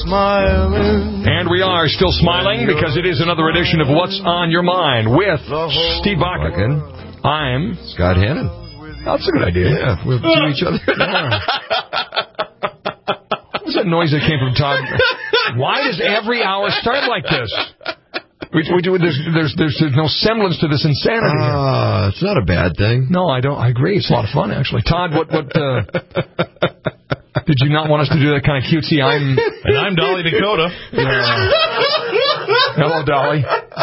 smiling. And we are still smiling because it is another edition of What's on Your Mind with Steve Bakken. I'm Scott Hannon. That's a good idea. Yeah, we'll do each other. What was that noise that came from Todd? Why does every hour start like this? We do. There's no semblance to this insanity here. It's not a bad thing. No, I don't. I agree. It's a lot of fun, actually. Todd, what did you not want us to do that kind of cutesy? I'm Dolly Dakota. Yeah. Hello, Dolly.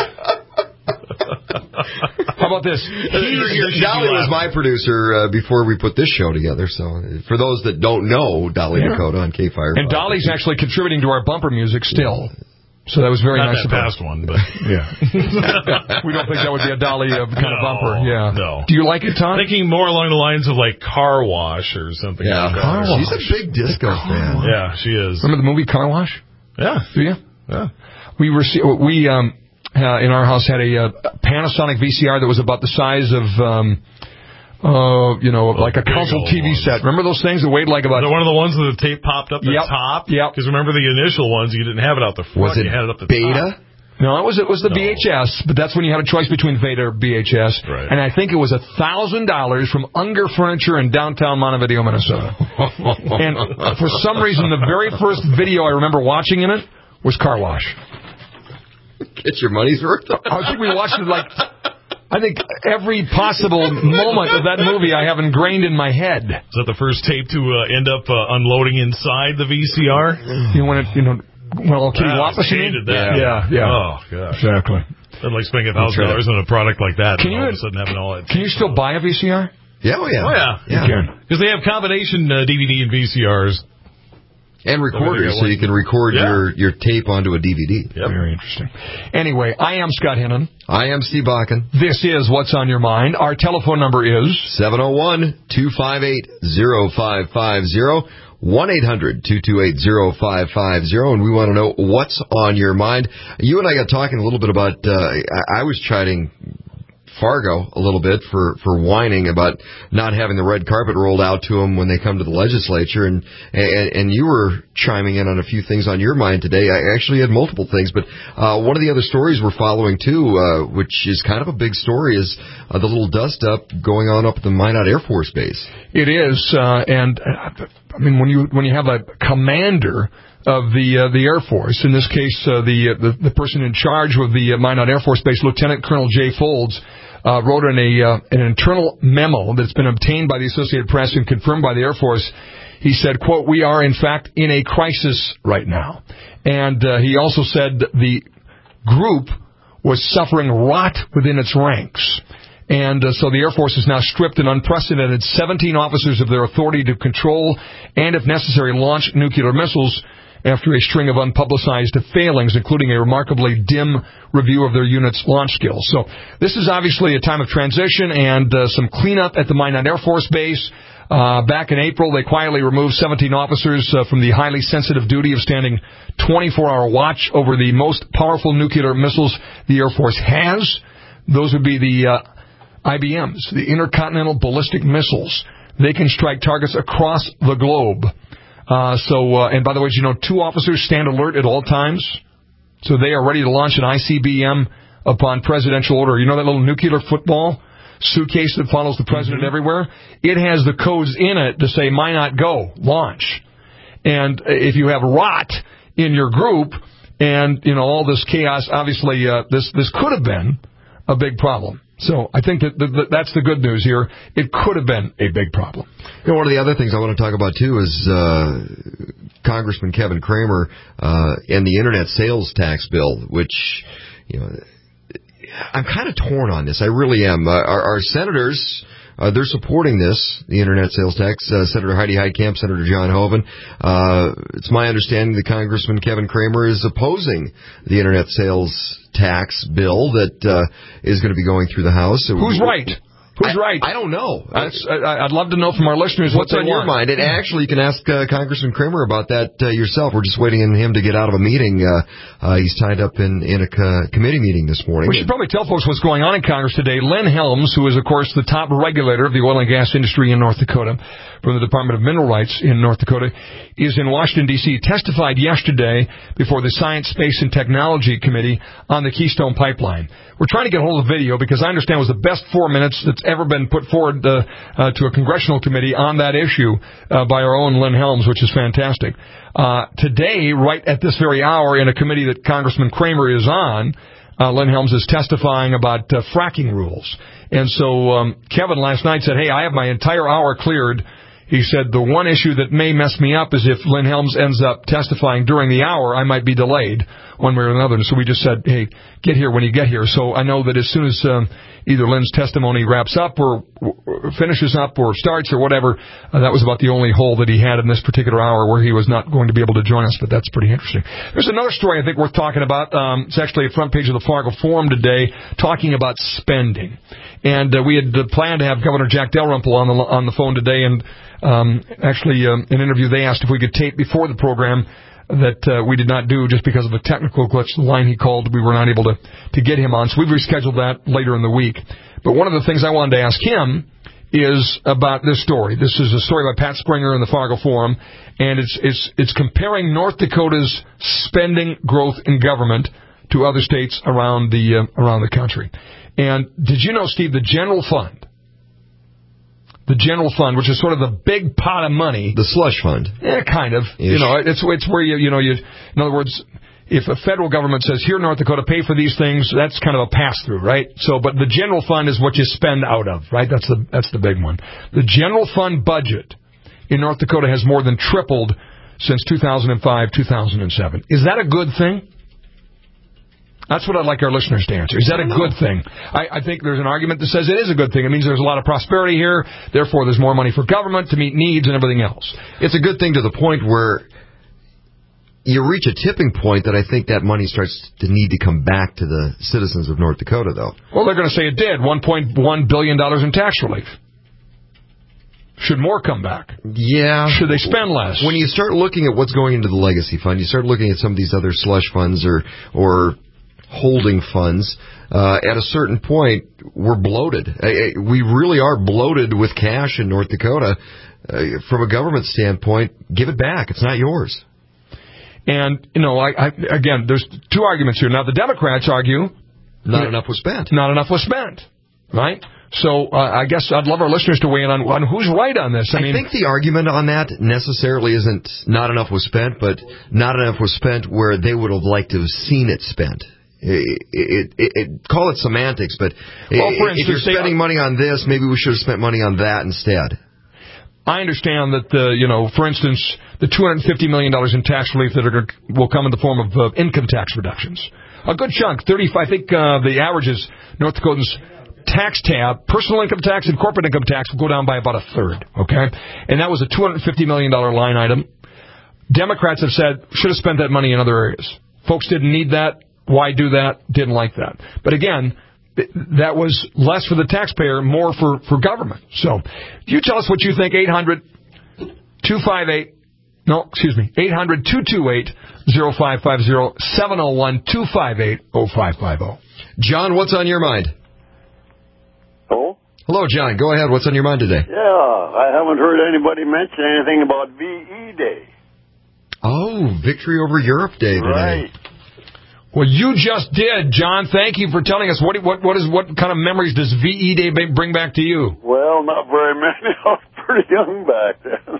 How about this? Dolly was my producer before we put this show together. So for those that don't know, Dolly Dakota on K-Fire. And Dolly's actually contributing to our bumper music still. So that was very nice of her. Not that past one, but yeah. We don't think that would be a Dolly kind of bumper. Yeah. No. Do you like it, Todd? Thinking more along the lines of like Car Wash or something. Yeah, like that. Car Wash. She's a big disco fan. Yeah, she is. Remember the movie Car Wash? Yeah. Do you? Yeah. We in our house had a Panasonic VCR that was about the size of like a console TV set. Remember those things that weighed like about... One of the ones that the tape popped up the top? Yep. Because remember the initial ones, you didn't have it out the front. Was it you had it up the Beta? top. No, it was the VHS, but that's when you had a choice between Beta or VHS. Right. And I think it was $1,000 from Unger Furniture in downtown Montevideo, Minnesota. And for some reason, the very first video I remember watching in it was Car Wash. Get your money's worth. I think we watched it I think every possible moment of that movie I have ingrained in my head. Is that the first tape to end up unloading inside the VCR? Well, Kitty Wampus, you mean? That. Yeah. Oh, gosh. Exactly. I'd like spending $1,000 on a product like that. Can you all of a sudden having all that? Can you still buy a VCR? Yeah, Oh, yeah. You can. Because they have combination DVD and VCRs. And recorders, so you can record your tape onto a DVD. Yep. Very interesting. Anyway, I am Scott Hannon. I am Steve Bakken. This is What's on Your Mind. Our telephone number is 701-258-0550, 1-800-228-0550, and we want to know what's on your mind. You and I got talking a little bit about, I was chiding Fargo a little bit for whining about not having the red carpet rolled out to them when they come to the legislature, and you were chiming in on a few things on your mind today. I actually had multiple things, but one of the other stories we're following too, which is kind of a big story, is the little dust up going on up at the Minot Air Force Base. It is, and I mean when you have a commander of the Air Force, in this case the person in charge of the Minot Air Force Base, Lieutenant Colonel Jay Folds, wrote in an internal memo that's been obtained by the Associated Press and confirmed by the Air Force. He said, quote, "We are in fact in a crisis right now." And he also said the group was suffering rot within its ranks. And so the Air Force has now stripped an unprecedented 17 officers of their authority to control and, if necessary, launch nuclear missiles after a string of unpublicized failings, including a remarkably dim review of their unit's launch skills. So this is obviously a time of transition and some cleanup at the Minot Air Force Base. Back in April, they quietly removed 17 officers from the highly sensitive duty of standing 24-hour watch over the most powerful nuclear missiles the Air Force has. Those would be the IBMs, the Intercontinental Ballistic Missiles. They can strike targets across the globe. And by the way, 2 officers stand alert at all times, so they are ready to launch an ICBM upon presidential order. You know that little nuclear football suitcase that follows the president everywhere? It has the codes in it to say, Minot, go, launch. And if you have rot in your group and, all this chaos, obviously this could have been a big problem. So I think that's the good news here. It could have been a big problem. One of the other things I want to talk about, too, is Congressman Kevin Cramer and the Internet sales tax bill, which, I'm kind of torn on this. I really am. Our senators, they're supporting this, the Internet sales tax. Senator Heidi Heitkamp, Senator John Hoeven. It's my understanding that Congressman Kevin Cramer is opposing the Internet sales tax bill that is going to be going through the House. Who's right? Who's right? I don't know. I'd love to know from our listeners what's on your mind. And actually, you can ask Congressman Kramer about that yourself. We're just waiting on him to get out of a meeting. He's tied up in a committee meeting this morning. We should probably tell folks what's going on in Congress today. Lynn Helms, who is, of course, the top regulator of the oil and gas industry in North Dakota from the Department of Mineral Rights in North Dakota, is in Washington, D.C., testified yesterday before the Science, Space, and Technology Committee on the Keystone Pipeline. We're trying to get hold of the video because I understand it was the best 4 minutes that's ever been put forward to a congressional committee on that issue by our own Lynn Helms, which is fantastic. Today, right at this very hour, in a committee that Congressman Kramer is on, Lynn Helms is testifying about fracking rules. And so Kevin last night said, hey, I have my entire hour cleared. He said, the one issue that may mess me up is if Lynn Helms ends up testifying during the hour, I might be delayed one way or another. And so we just said, hey, get here when you get here. So I know that as soon as either Lynn's testimony wraps up or finishes up or starts or whatever, that was about the only hole that he had in this particular hour where he was not going to be able to join us, but that's pretty interesting. There's another story I think worth talking about. It's actually a front page of the Fargo Forum today, talking about spending. And we had planned to have Governor Jack Dalrymple on the phone today, and actually an interview they asked if we could tape before the program that we did not do just because of a technical glitch. The line he called, we were not able to get him on, so we've rescheduled that later in the week. But one of the things I wanted to ask him is about this story. This is a story by Pat Springer in the Fargo Forum, and it's comparing North Dakota's spending growth in government to other states around the country. And did you know, Steve, the general fund, which is sort of the big pot of money. The slush fund. Yeah, kind of. Ish. You know, it's where you in other words, if a federal government says, here, North Dakota, pay for these things, that's kind of a pass-through, right? So, but the general fund is what you spend out of, right? That's the big one. The general fund budget in North Dakota has more than tripled since 2005, 2007. Is that a good thing? That's what I'd like our listeners to answer. Is that a good thing? I think there's an argument that says it is a good thing. It means there's a lot of prosperity here. Therefore, there's more money for government to meet needs and everything else. It's a good thing to the point where you reach a tipping point that I think that money starts to need to come back to the citizens of North Dakota, though. Well, they're going to say it did. $1.1 billion in tax relief. Should more come back? Yeah. Should they spend less? When you start looking at what's going into the legacy fund, you start looking at some of these other slush funds or holding funds, at a certain point, we're bloated. We really are bloated with cash in North Dakota. From a government standpoint, give it back. It's not yours. And, again, there's two arguments here. Now, the Democrats argue not enough was spent. Not enough was spent, right? So I guess I'd love our listeners to weigh in on who's right on this. I think the argument on that necessarily isn't not enough was spent, but not enough was spent where they would have liked to have seen it spent. Call it semantics, but if you're spending money on this, maybe we should have spent money on that instead. I understand that, for instance, the $250 million in tax relief that will come in the form of income tax reductions. A good chunk, 35. I think the average is North Dakota's tax tab, personal income tax and corporate income tax will go down by about a third, okay? And that was a $250 million line item. Democrats have said, should have spent that money in other areas. Folks didn't need that. Why do that? Didn't like that. But again, that was less for the taxpayer, more for government. So you tell us what you think. 800-228-0550, 701-258-0550. John, what's on your mind? Hello? Hello, John. Go ahead. What's on your mind today? Yeah, I haven't heard anybody mention anything about VE Day. Oh, Victory Over Europe Day today. Right. Well, you just did, John. Thank you for telling us. What kind of memories does VE Day bring back to you? Well, not very many. I was pretty young back then.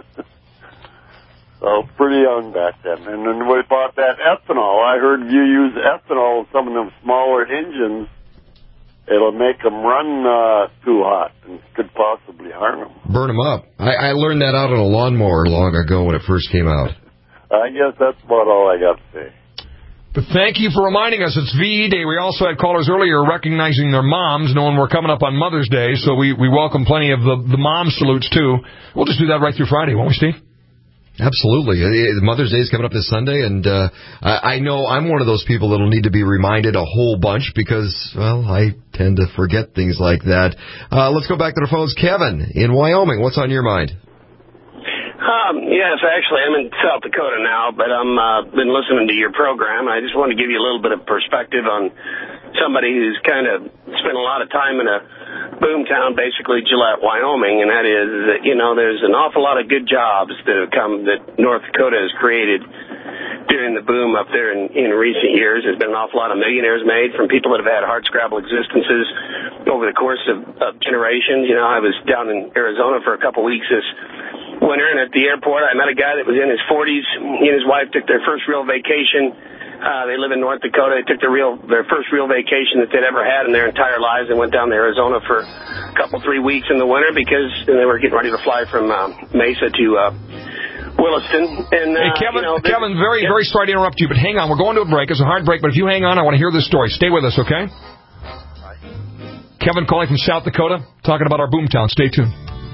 And then we bought that ethanol. I heard you use ethanol in some of them smaller engines. It'll make them run too hot and could possibly harm them. Burn them up. I learned that out on a lawnmower long ago when it first came out. I guess that's about all I got to say. But thank you for reminding us it's VE Day. We also had callers earlier recognizing their moms, knowing we're coming up on Mother's Day, so we welcome plenty of the mom salutes, too. We'll just do that right through Friday, won't we, Steve? Absolutely. Mother's Day is coming up this Sunday, and I know I'm one of those people that will need to be reminded a whole bunch because, well, I tend to forget things like that. Let's go back to the phones. Kevin in Wyoming, what's on your mind? Yes, actually, I'm in South Dakota now, but I'm been listening to your program. I just want to give you a little bit of perspective on somebody who's kind of spent a lot of time in a boomtown, basically Gillette, Wyoming, and that is that, you know, there's an awful lot of good jobs that North Dakota has created during the boom up there in recent years. There's been an awful lot of millionaires made from people that have had hard-scrabble existences over the course of generations. You know, I was down in Arizona for a couple weeks this winter, and at the airport I met a guy that was in his 40s. He and his wife took their first real vacation. They live in North Dakota. They took their first real vacation that they'd ever had in their entire lives and went down to Arizona for a couple, 3 weeks in the winter because they were getting ready to fly from Mesa to Williston. And, hey, Kevin, Kevin, very sorry to interrupt you, but hang on. We're going to a break. It's a hard break, but if you hang on, I want to hear this story. Stay with us, okay? Kevin calling from South Dakota, talking about our boomtown. Stay tuned.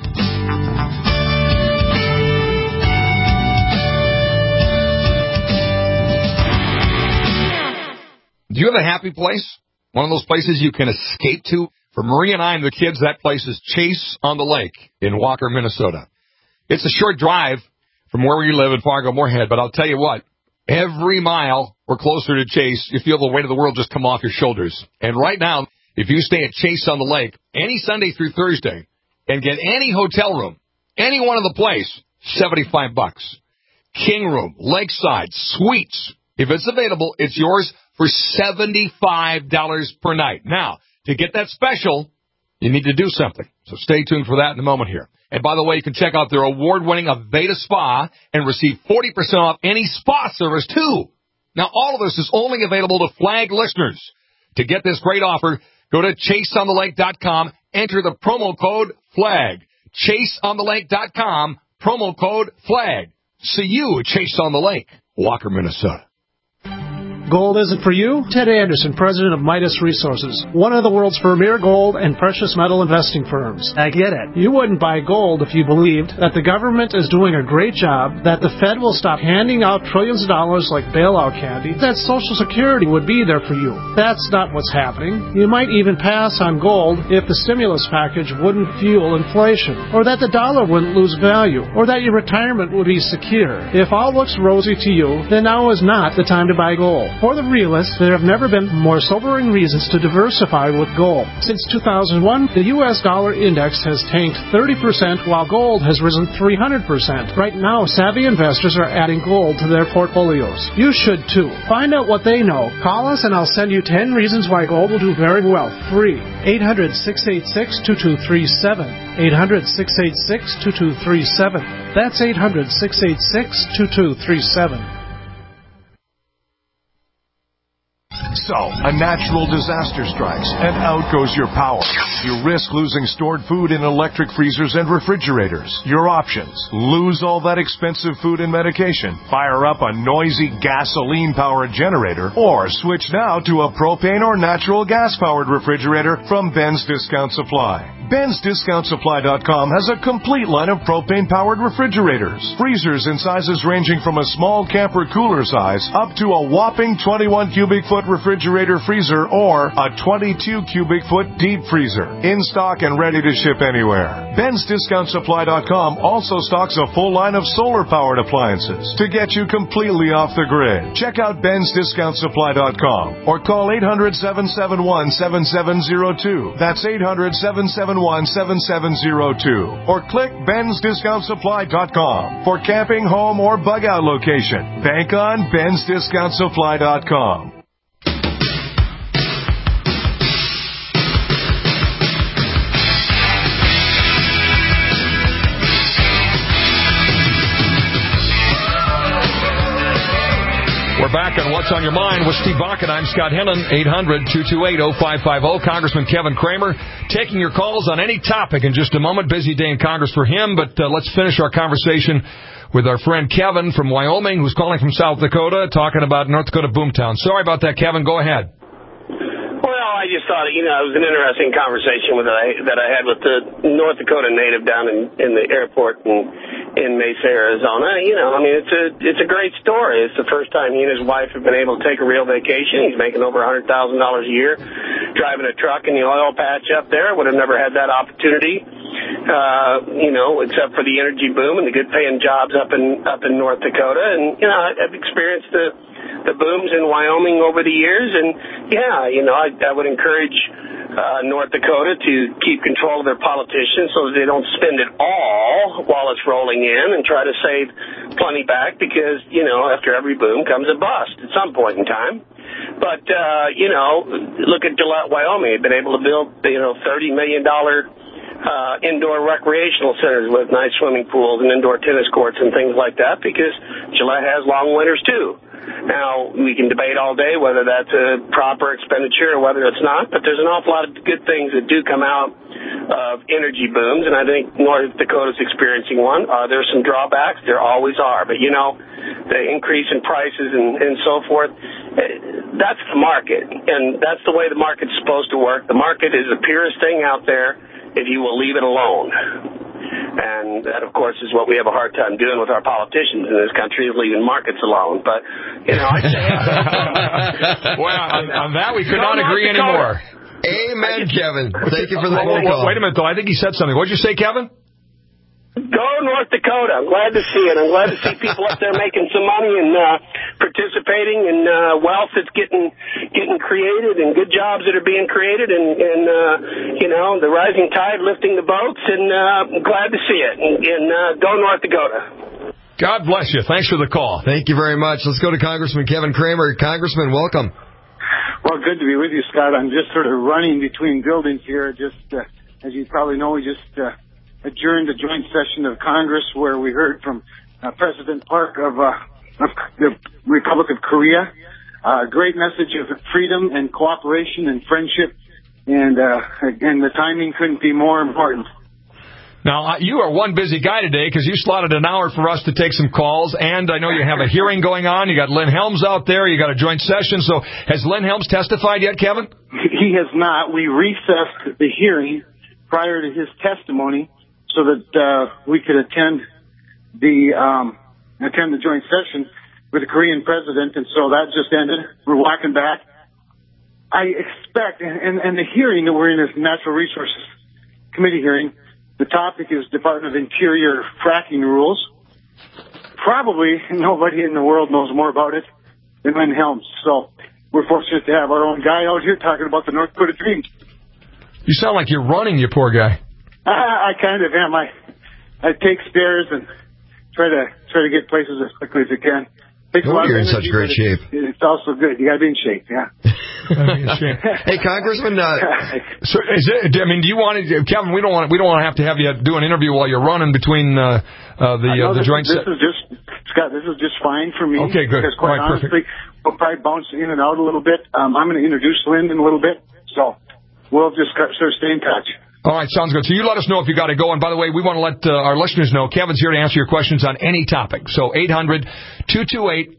Do you have a happy place? One of those places you can escape to? For Marie and I and the kids, that place is Chase on the Lake in Walker, Minnesota. It's a short drive from where we live in Fargo-Moorhead, but I'll tell you what, every mile we're closer to Chase, you feel the weight of the world just come off your shoulders. And right now, if you stay at Chase on the Lake any Sunday through Thursday and get any hotel room, any one of the place, $75. King room, lakeside, suites. If it's available, it's yours for $75 per night. Now, to get that special, you need to do something. So stay tuned for that in a moment here. And by the way, you can check out their award-winning Aveda Spa and receive 40% off any spa service, too. Now, all of this is only available to Flag listeners. To get this great offer, go to ChaseOnTheLake.com, enter the promo code FLAG. ChaseOnTheLake.com, promo code FLAG. See you at Chase on the Lake, Walker, Minnesota. Gold isn't for you? Ted Anderson, president of Midas Resources, one of the world's premier gold and precious metal investing firms. I get it. You wouldn't buy gold if you believed that the government is doing a great job, that the Fed will stop handing out trillions of dollars like bailout candy, that Social Security would be there for you. That's not what's happening. You might even pass on gold if the stimulus package wouldn't fuel inflation, or that the dollar wouldn't lose value, or that your retirement would be secure. If all looks rosy to you, then now is not the time to buy gold. For the realists, there have never been more sobering reasons to diversify with gold. Since 2001, the U.S. dollar index has tanked 30%, while gold has risen 300%. Right now, savvy investors are adding gold to their portfolios. You should, too. Find out what they know. Call us and I'll send you 10 reasons why gold will do very well. Free. 800-686-2237. 800-686-2237. That's 800-686-2237. So, a natural disaster strikes, and out goes your power. You risk losing stored food in electric freezers and refrigerators. Your options: lose all that expensive food and medication, fire up a noisy gasoline-powered generator, or switch now to a propane or natural gas-powered refrigerator from Ben's Discount Supply. Ben'sDiscountSupply.com has a complete line of propane-powered refrigerators. Freezers in sizes ranging from a small camper cooler size up to a whopping 21 cubic foot refrigerator freezer or a 22 cubic foot deep freezer. In stock and ready to ship anywhere. Ben'sDiscountSupply.com also stocks a full line of solar-powered appliances to get you completely off the grid. Check out Ben'sDiscountSupply.com or call 800-771-7702. That's 800-771-7702. Or click Ben'sDiscountSupply.com for camping, home, or bug-out location. Bank on Ben'sDiscountSupply.com. We're back on What's on Your Mind with Steve Bakken. I'm Scott Hennon, 800-228-0550. Congressman Kevin Cramer taking your calls on any topic in just a moment. Busy day in Congress for him, but let's finish our conversation with our friend Kevin from Wyoming, who's calling from South Dakota, talking about North Dakota boomtown. Sorry about that, Kevin. Go ahead. Well, I just thought, it was an interesting conversation that I had with the North Dakota native down in the airport, and in Mesa, Arizona. It's a great story. It's the first time he and his wife have been able to take a real vacation. He's making over $100,000 a year, driving a truck in the oil patch up there. Would have never had that opportunity, except for the energy boom and the good paying jobs up in North Dakota. And I've experienced the booms in Wyoming over the years, and I would encourage North Dakota to keep control of their politicians so that they don't spend it all while it's rolling in and try to save plenty back, because after every boom comes a bust at some point in time. But look at Gillette, Wyoming. They've been able to build $30 million indoor recreational centers with nice swimming pools and indoor tennis courts and things like that, because Gillette has long winters too. Now, we can debate all day whether that's a proper expenditure or whether it's not, but there's an awful lot of good things that do come out of energy booms, and I think North Dakota's experiencing one. There's some drawbacks. There always are. But, the increase in prices and so forth, that's the market, and that's the way the market's supposed to work. The market is the purest thing out there if you will leave it alone. And that, of course, is what we have a hard time doing with our politicians in this country, is leaving markets alone. But, I say... Well, on that we could not agree anymore. Amen, Kevin. Thank you for the phone call. Wait a minute, though. I think he said something. What did you say, Kevin? Go North Dakota. I'm glad to see it. I'm glad to see people up there making some money and participating in wealth that's getting created and good jobs that are being created and the rising tide lifting the boats, and I'm glad to see it. And go North Dakota. God bless you. Thanks for the call. Thank you very much. Let's go to Congressman Kevin Cramer. Congressman, welcome. Well, good to be with you, Scott. I'm just sort of running between buildings here. Just as you probably know, we just adjourned a joint session of Congress where we heard from President Park of the Republic of Korea. A great message of freedom and cooperation and friendship, and again, the timing couldn't be more important. Now, you are one busy guy today because you slotted an hour for us to take some calls, and I know you have a hearing going on. You got Lynn Helms out there. You got a joint session. So has Lynn Helms testified yet, Kevin? He has not. We recessed the hearing prior to his testimony so that we could attend the joint session with the Korean president, and so that just ended. We're walking back. I expect, and the hearing that we're in is Natural Resources Committee hearing. The topic is Department of Interior fracking rules. Probably nobody in the world knows more about it than Lynn Helms. So we're fortunate to have our own guy out here talking about the North Dakota dream. You sound like you're running, you poor guy. I kind of am. I take stairs and try to get places as quickly as I can. You're in such great shape. It's also good. You got to be in shape, yeah. Hey, Congressman. So, do you want to, Kevin? We don't want to have you do an interview while you're running between the joint. Scott, this is just fine for me. Okay, good. Because quite honestly, we'll probably bounce in and out a little bit. I'm going to introduce Lynn in a little bit, so we'll just sort of stay in touch. All right, sounds good. So you let us know if you got to go. And by the way, we want to let our listeners know Kevin's here to answer your questions on any topic. So 800-228-0550,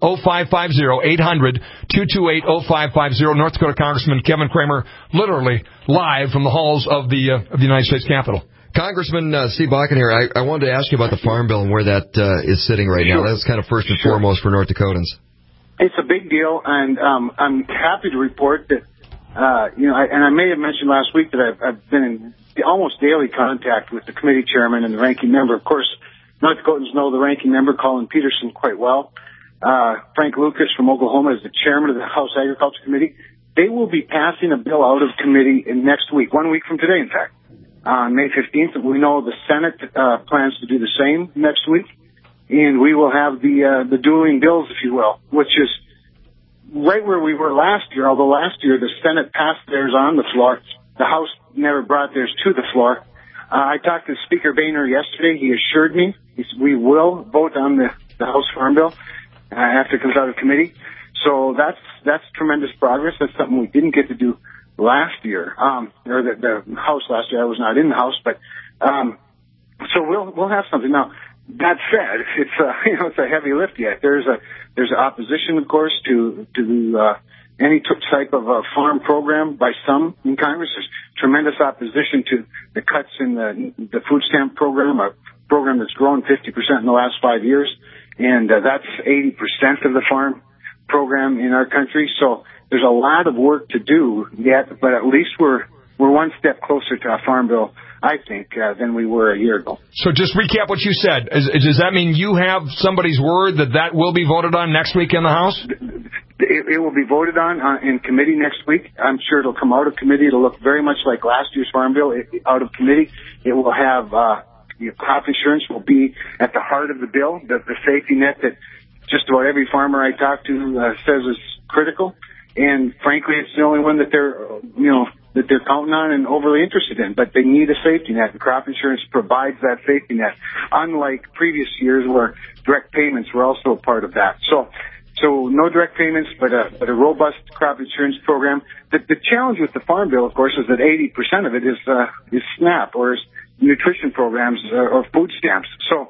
800-228-0550. North Dakota Congressman Kevin Cramer, literally live from the halls of the United States Capitol. Congressman Steve Bakken here. I wanted to ask you about the Farm Bill and where that is sitting right now. That's kind of first and foremost for North Dakotans. It's a big deal, and I'm happy to report that, and I may have mentioned last week that I've been in almost daily contact with the committee chairman and the ranking member. Of course, North Dakotans know the ranking member, Colin Peterson, quite well. Frank Lucas from Oklahoma is the chairman of the House Agriculture Committee. They will be passing a bill out of committee in next week, 1 week from today, in fact, on May 15th. We know the Senate plans to do the same next week, and we will have the dueling bills, if you will, which is right where we were last year, although last year the Senate passed theirs on the floor. The House never brought theirs to the floor. I talked to Speaker Boehner yesterday. He assured me we will vote on the House Farm Bill after it comes out of committee. So that's tremendous progress. That's something we didn't get to do last year, or the House last year. I was not in the House, but so we'll have something now. That said, it's a heavy lift yet. There's opposition, of course, to any type of a farm program by some in Congress. There's tremendous opposition to the cuts in the food stamp program, program that's grown 50% in the last 5 years, and that's 80% of the farm program in our country. So there's a lot of work to do yet, but at least we're one step closer to a farm bill, I think, than we were a year ago. So just recap what you said. Does that mean you have somebody's word that will be voted on next week in the House? It will be voted on in committee next week. I'm sure it'll come out of committee. It'll look very much like last year's farm bill. Out of committee, it will have crop insurance will be at the heart of the bill, the safety net that just about every farmer I talk to says is critical. And frankly, it's the only one that they're counting on and overly interested in. But they need a safety net, and crop insurance provides that safety net, unlike previous years where direct payments were also a part of that. So no direct payments, but a robust crop insurance program. The challenge with the farm bill, of course, is that 80% of it is SNAP or is nutrition programs or food stamps. So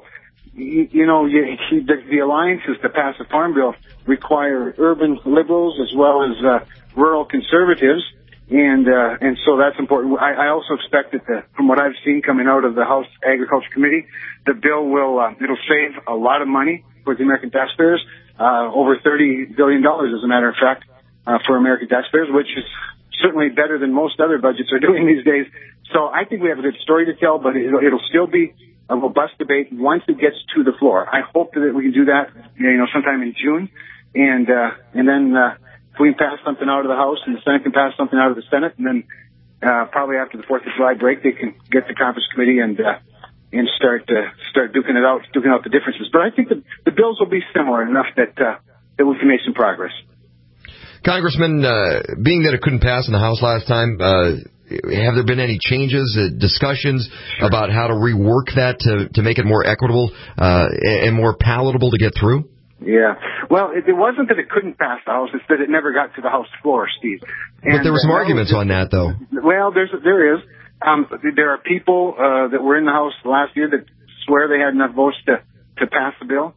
the alliances to pass a farm bill require urban liberals as well as rural conservatives, and so that's important. I also expect that from what I've seen coming out of the House Agriculture Committee, the bill it'll save a lot of money for the American taxpayers, over $30 billion, as a matter of fact, for American taxpayers, which is certainly better than most other budgets are doing these days. So I think we have a good story to tell, but it'll still be a robust debate once it gets to the floor. I hope that we can do that, sometime in June, and then if we can pass something out of the House and the Senate can pass something out of the Senate, and then probably after the 4th of July break, they can get to conference committee and start duking out the differences. But I think the bills will be similar enough that we can make some progress. Congressman, being that it couldn't pass in the House last time, have there been any changes, discussions about how to rework that to make it more equitable and more palatable to get through? Yeah. Well, it wasn't that it couldn't pass the House; it's that it never got to the House floor, Steve. But there were some arguments on that, though. Well, there is. There are people that were in the House last year that swear they had enough votes to pass the bill.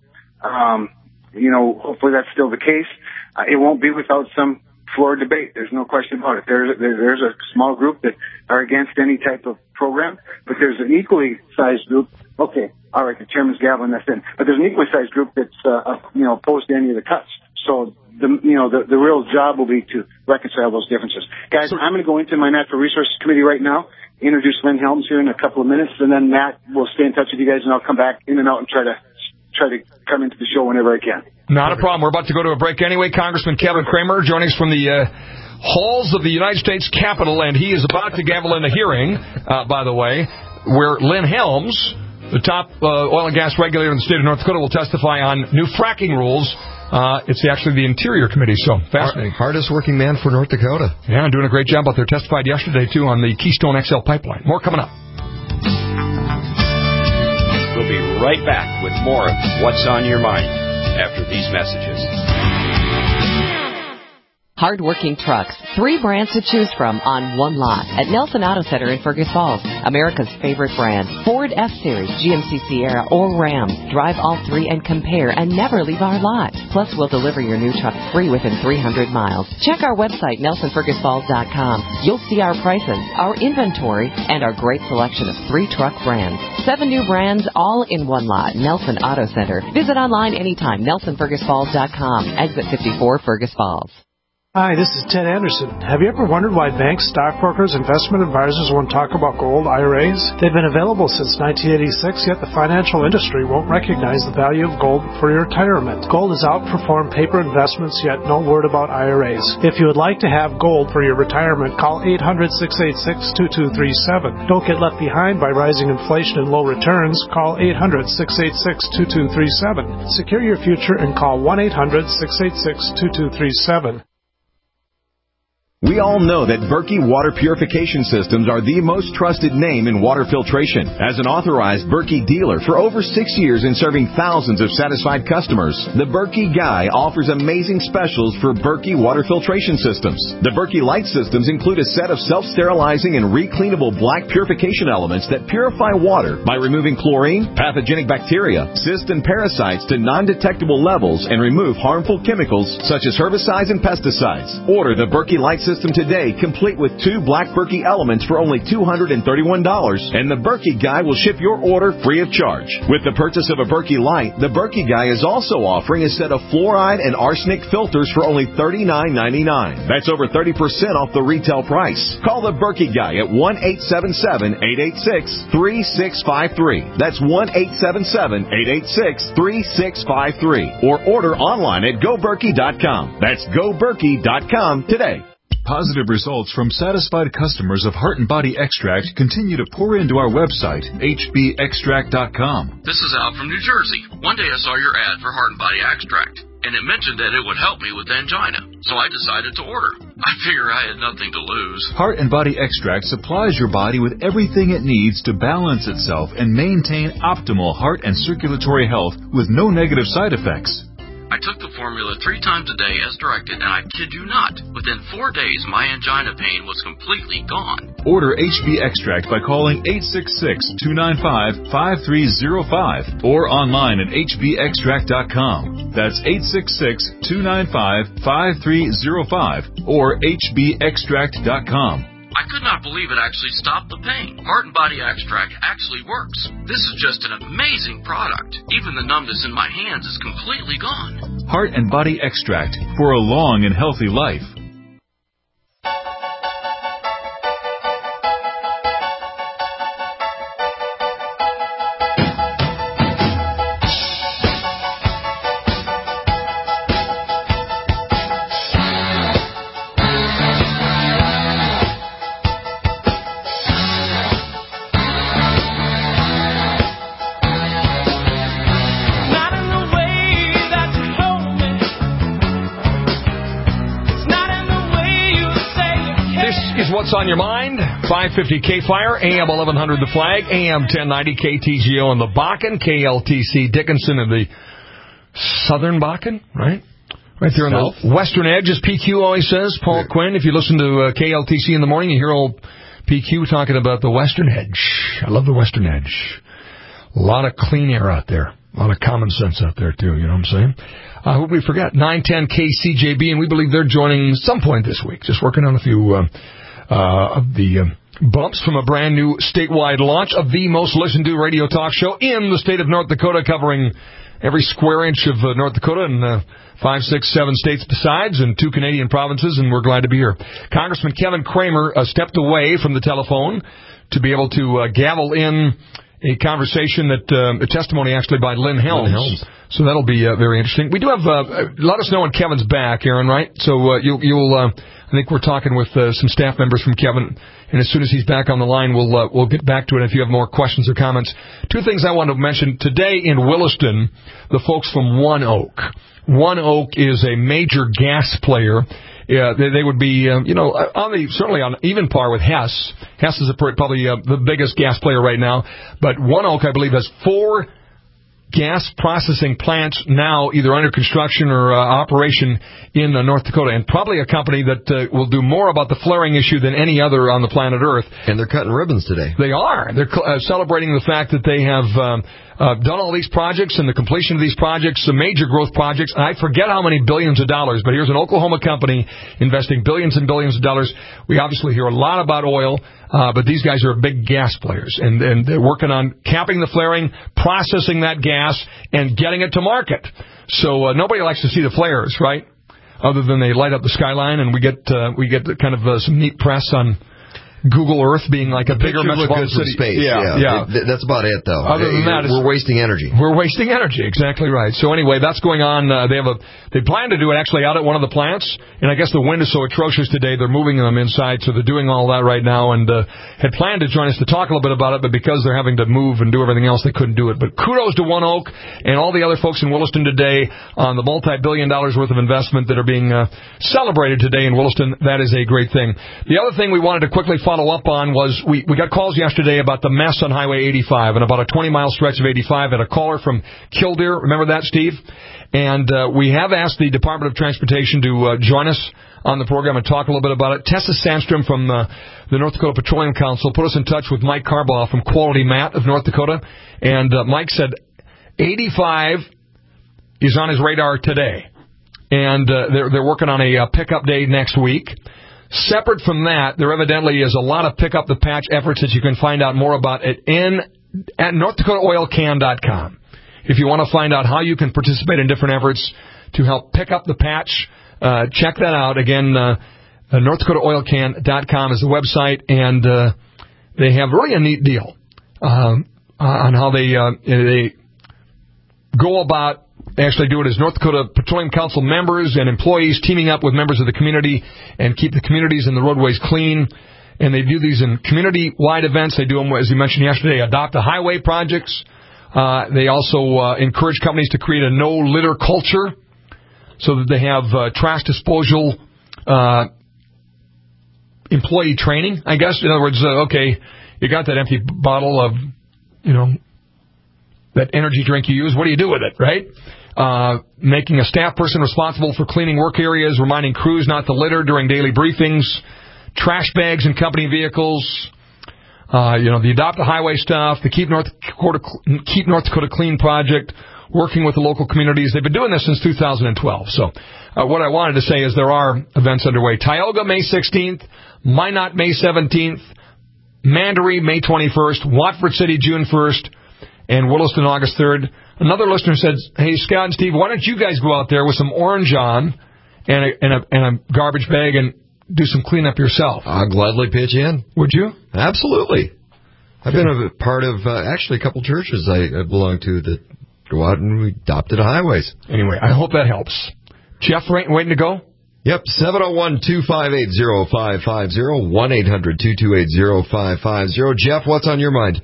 Hopefully that's still the case. It won't be without some floor debate. There's no question about it. There's a small group that are against any type of program, but there's an equally sized group. Okay, all right, the chairman's gaveling that's in. But there's an equally sized group that's opposed to any of the cuts. So the real job will be to reconcile those differences. Guys, I'm going to go into my Natural Resources Committee right now, introduce Lynn Helms here in a couple of minutes, and then Matt will stay in touch with you guys, and I'll come back in and out and try to come into the show whenever I can. Not a problem. We're about to go to a break anyway. Congressman Kevin Cramer joining us from the halls of the United States Capitol, and he is about to gavel in a hearing, by the way, where Lynn Helms, the top oil and gas regulator in the state of North Dakota, will testify on new fracking rules. It's actually the Interior Committee, so fascinating. Hardest working man for North Dakota. Yeah, doing a great job out there. Testified yesterday, too, on the Keystone XL pipeline. More coming up. We'll be right back with more of What's on Your Mind after these messages. Hard-working trucks, 3 brands to choose from on one lot at Nelson Auto Center in Fergus Falls. America's favorite brand, Ford F-Series, GMC Sierra, or Ram. Drive all 3 and compare and never leave our lot. Plus, we'll deliver your new truck free within 300 miles. Check our website, NelsonFergusFalls.com. You'll see our prices, our inventory, and our great selection of 3 truck brands. 7 new brands, all in one lot, Nelson Auto Center. Visit online anytime, NelsonFergusFalls.com. Exit 54, Fergus Falls. Hi, this is Ted Anderson. Have you ever wondered why banks, stockbrokers, investment advisors won't talk about gold IRAs? They've been available since 1986, yet the financial industry won't recognize the value of gold for your retirement. Gold has outperformed paper investments, yet no word about IRAs. If you would like to have gold for your retirement, call 800-686-2237. Don't get left behind by rising inflation and low returns. Call 800-686-2237. Secure your future and call 1-800-686-2237. We all know that Berkey Water Purification Systems are the most trusted name in water filtration. As an authorized Berkey dealer for over 6 years and serving thousands of satisfied customers, the Berkey Guy offers amazing specials for Berkey Water Filtration Systems. The Berkey Light Systems include a set of self-sterilizing and recleanable black purification elements that purify water by removing chlorine, pathogenic bacteria, cysts, and parasites to non-detectable levels and remove harmful chemicals such as herbicides and pesticides. Order the Berkey Light Systems system today, complete with 2 Black Berkey elements for only $231, and the Berkey Guy will ship your order free of charge. With the purchase of a Berkey Light, the Berkey Guy is also offering a set of fluoride and arsenic filters for only $39.99. That's over 30% off the retail price. Call the Berkey Guy at 1-877-886-3653. That's 1-877-886-3653. Or order online at GoBerkey.com. That's GoBerkey.com today. Positive results from satisfied customers of Heart and Body Extract continue to pour into our website, hbextract.com. This is Al from New Jersey. One day I saw your ad for Heart and Body Extract, and it mentioned that it would help me with angina, so I decided to order. I figure I had nothing to lose. Heart and Body Extract supplies your body with everything it needs to balance itself and maintain optimal heart and circulatory health with no negative side effects. I took the formula 3 times a day as directed, and I kid you not, within 4 days my angina pain was completely gone. Order HB Extract by calling 866-295-5305 or online at hbextract.com. That's 866-295-5305 or hbextract.com. I could not believe it actually stopped the pain. Heart and Body Extract actually works. This is just an amazing product. Even the numbness in my hands is completely gone. Heart and Body Extract for a long and healthy life. What's on your mind? 550 K-Fire, AM 1100 The Flag, AM 1090 KTGO in the Bakken, KLTC Dickinson in the Southern Bakken, right? Right there on the western edge, as PQ always says. Paul Quinn, if you listen to KLTC in the morning, you hear old PQ talking about the western edge. I love the western edge. A lot of clean air out there. A lot of common sense out there, too, you know what I'm saying? Who we forgot? 910 KCJB, and we believe they're joining some point this week. Just working on a few of the bumps from a brand new statewide launch of the most listened to radio talk show in the state of North Dakota, covering every square inch of North Dakota and 5, 6, 7 states besides, and 2 Canadian provinces, and we're glad to be here. Congressman Kevin Cramer stepped away from the telephone to be able to gavel in a conversation a testimony actually by Lynn Helms. So that'll be very interesting. We do have, let us know when Kevin's back, Aaron, right? So you'll I think we're talking with some staff members from Kevin, and as soon as he's back on the line, we'll get back to it if you have more questions or comments. 2 things I want to mention. Today in Williston, the folks from One Oak. One Oak is a major gas player. They would be, certainly on even par with Hess. Hess is probably the biggest gas player right now. But One Oak, I believe, has 4 gas processing plants now either under construction or operation in North Dakota, and probably a company that will do more about the flaring issue than any other on the planet Earth. And they're cutting ribbons today. They are. They're celebrating the fact that they have done all these projects and the completion of these projects, some major growth projects. I forget how many billions of dollars, but here's an Oklahoma company investing billions and billions of dollars. We obviously hear a lot about oil, but these guys are big gas players, and they're working on capping the flaring, processing that gas, and getting it to market. So nobody likes to see the flares, right? Other than they light up the skyline, and we get kind of some neat press on Google Earth being like a bigger metropolitan city. Space. Yeah. That's about it, though. Other than that, we're wasting energy. We're wasting energy, exactly right. So anyway, that's going on. They plan to do it actually out at one of the plants, and I guess the wind is so atrocious today, they're moving them inside, so they're doing all that right now, and had planned to join us to talk a little bit about it, but because they're having to move and do everything else, they couldn't do it. But kudos to One Oak and all the other folks in Williston today on the multi-billion dollars worth of investment that are being celebrated today in Williston. That is a great thing. The other thing we wanted to quickly follow up on was we got calls yesterday about the mess on Highway 85 and about a 20-mile stretch of 85, and a caller from Killdeer. Remember that, Steve? And we have asked the Department of Transportation to join us on the program and talk a little bit about it. Tessa Sandstrom from the North Dakota Petroleum Council put us in touch with Mike Carbaugh from Quality Mat of North Dakota, and Mike said 85 is on his radar today, and they're working on a pickup day next week. Separate from that, there evidently is a lot of pick up the patch efforts that you can find out more about at NorthDakotaOilCan.com. If you want to find out how you can participate in different efforts to help pick up the patch, check that out. Again, NorthDakotaOilCan.com is the website, and they have really a neat deal on how they go about actually do it as North Dakota Petroleum Council members and employees teaming up with members of the community and keep the communities and the roadways clean. And they do these in community-wide events. They do them, as you mentioned yesterday, Adopt a Highway projects. They also encourage companies to create a no-litter culture so that they have trash disposal employee training, I guess. In other words, okay, you got that empty bottle of, that energy drink you use. What do you do with it, right? Making a staff person responsible for cleaning work areas, reminding crews not to litter during daily briefings, trash bags in company vehicles, the Adopt a Highway stuff, the Keep North Dakota Clean project, working with the local communities. They've been doing this since 2012. So what I wanted to say is there are events underway. Tioga, May 16th, Minot, May 17th, Mandaree, May 21st, Watford City, June 1st, and Williston, August 3rd. Another listener said, hey, Scott and Steve, why don't you guys go out there with some orange on and a garbage bag and do some cleanup yourself? I'll gladly pitch in. Would you? Absolutely. I've been a part of, actually, a couple churches I belong to that go out and we adopted highways. Anyway, I hope that helps. Jeff, waiting to go? Yep, 701-258-0550, 1-800-228-0550. Jeff, what's on your mind?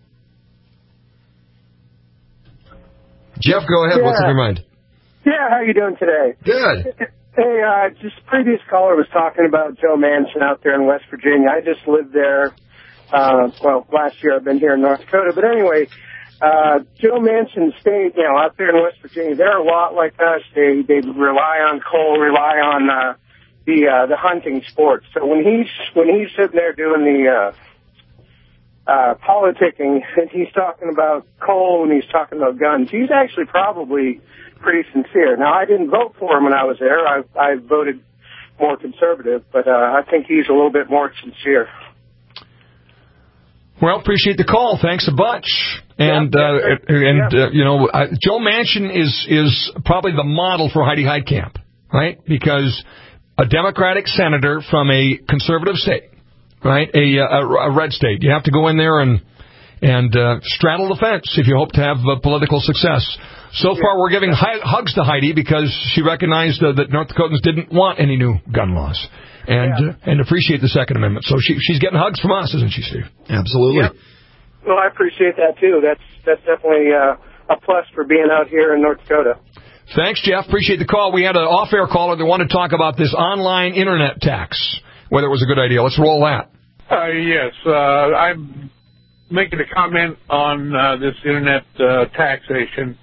Jeff, go ahead. Yeah. What's on your mind? Yeah, how you doing today? Good. Hey, just previous caller was talking about Joe Manchin out there in West Virginia. I just lived there, last year. I've been here in North Dakota. But anyway, Joe Manchin State, out there in West Virginia, they're a lot like us. They rely on coal, rely on the hunting sport. So when he's sitting there doing the politicking, and he's talking about coal and he's talking about guns, he's actually probably pretty sincere. Now, I didn't vote for him when I was there. I voted more conservative, but I think he's a little bit more sincere. Well, appreciate the call. Thanks a bunch. And Joe Manchin is probably the model for Heidi Heitkamp, right? Because a Democratic senator from a conservative state, right? A red state. You have to go in there and straddle the fence if you hope to have political success. So far, we're giving hugs to Heidi because she recognized that North Dakotans didn't want any new gun laws and appreciate the Second Amendment. So she's getting hugs from us, isn't she, Steve? Absolutely. Yeah. Well, I appreciate that, too. That's definitely a plus for being out here in North Dakota. Thanks, Jeff. Appreciate the call. We had an off-air caller that wanted to talk about this online Internet tax, whether it was a good idea. Let's roll that. Yes. I'm making a comment on this Internet taxation.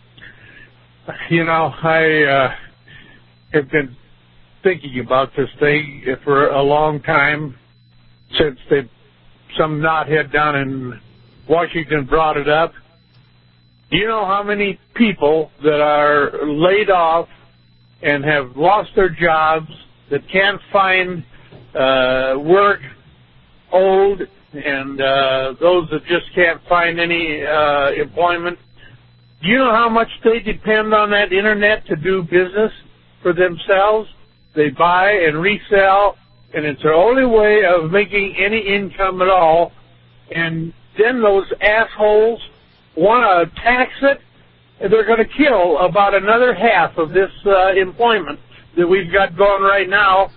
I have been thinking about this thing for a long time since some knothead down in Washington brought it up. Do you know how many people that are laid off and have lost their jobs, that can't find work, old, and those that just can't find any employment? Do you know how much they depend on that Internet to do business for themselves? They buy and resell, and it's their only way of making any income at all. And then those assholes want to tax it, and they're going to kill about another half of this employment that we've got going right now.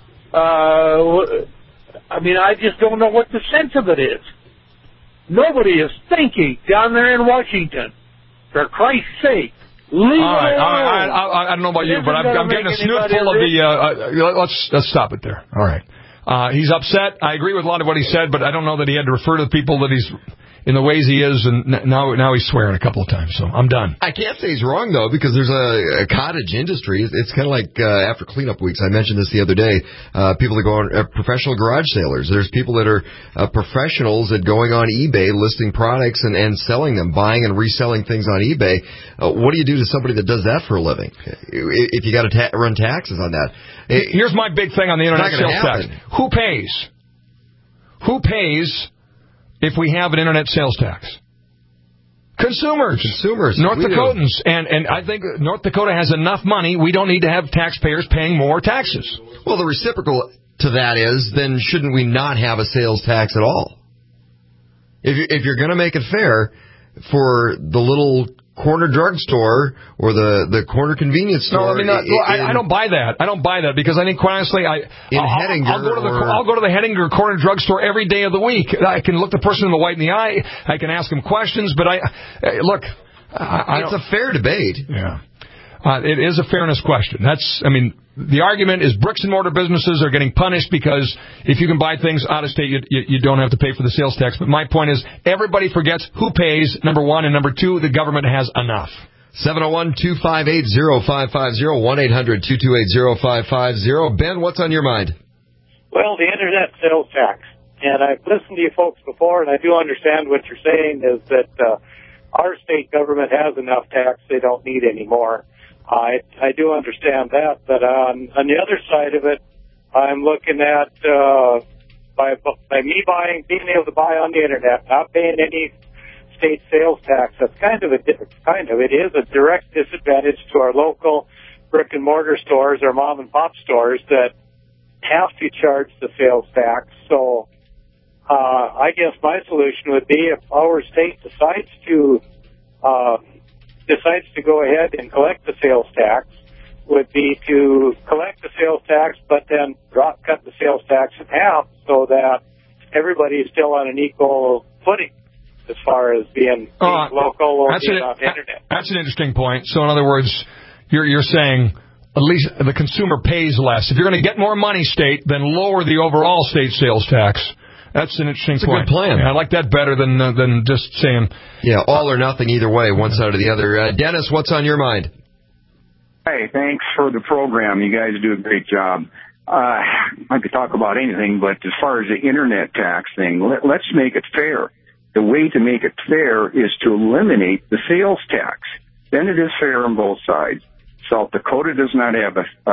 I just don't know what the sense of it is. Nobody is thinking down there in Washington. For Christ's sake, leave it alone. I don't know about you, but I'm getting a snootful of the... let's stop it there. All right. He's upset. I agree with a lot of what he said, but I don't know that he had to refer to the people that in the ways he is, and now he's swearing a couple of times. So I'm done. I can't say he's wrong, though, because there's a cottage industry. It's kind of like after cleanup weeks. I mentioned this the other day. People that go on professional garage sailors. There's people that are professionals that going on eBay listing products and selling them, buying and reselling things on eBay. What do you do to somebody that does that for a living? If you got to run taxes on that. Here's my big thing on the internet sales tax. Who pays? Who pays if we have an internet sales tax? Consumers. North Dakotans. And I think North Dakota has enough money. We don't need to have taxpayers paying more taxes. Well, the reciprocal to that is, then shouldn't we not have a sales tax at all? If you're going to make it fair for the little corner drugstore or the corner convenience store. No, I don't buy that. I don't buy that because I think, quite honestly, I'll go to the Hettinger corner drugstore every day of the week. I can look the person in the white in the eye. I can ask them questions, but it's a fair debate. Yeah. It is a fairness question. The argument is bricks and mortar businesses are getting punished because if you can buy things out of state, you don't have to pay for the sales tax. But my point is, everybody forgets who pays, number one, and number two, the government has enough. 701-258-0550, 1-800-228-0550. Ben, what's on your mind? Well, the internet sales tax. And I've listened to you folks before, and I do understand what you're saying is that our state government has enough tax, they don't need any more. I do understand that, but on the other side of it, I'm looking at by me being able to buy on the internet, not paying any state sales tax. That's it is a direct disadvantage to our local brick and mortar stores or mom and pop stores that have to charge the sales tax. So I guess my solution would be if our state decides to go ahead and collect the sales tax, would be to collect the sales tax, but then cut the sales tax in half so that everybody is still on an equal footing as far as being local or being on the internet. That's an interesting point. So, in other words, you're saying at least the consumer pays less. If you're going to get more money, state, then lower the overall state sales tax. That's an interesting point. It's a good plan. Yeah, I like that better than just saying... Yeah, all or nothing, either way, one side or the other. Dennis, what's on your mind? Hey, thanks for the program. You guys do a great job. I could talk about anything, but as far as the internet tax thing, let's make it fair. The way to make it fair is to eliminate the sales tax. Then it is fair on both sides. South Dakota does not have